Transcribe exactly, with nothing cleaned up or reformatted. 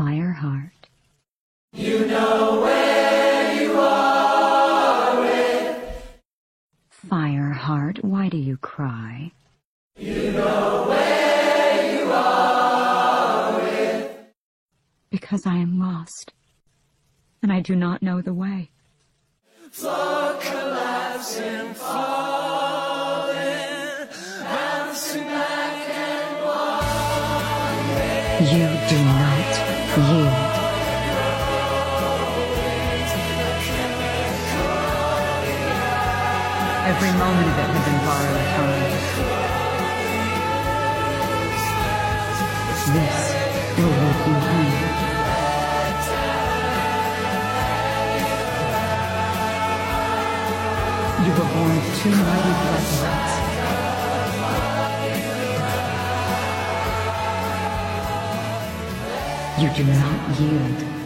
Fireheart. You know where you are with. Fireheart, why do you cry? You know where you are with. Because I am lost, and I do not know the way. Floor collapsing, falling, bouncing back and walking. You do not yield. Every moment of it had been borrowed time. This will lead you home. You were born of two mighty bloodlines. You do not yield.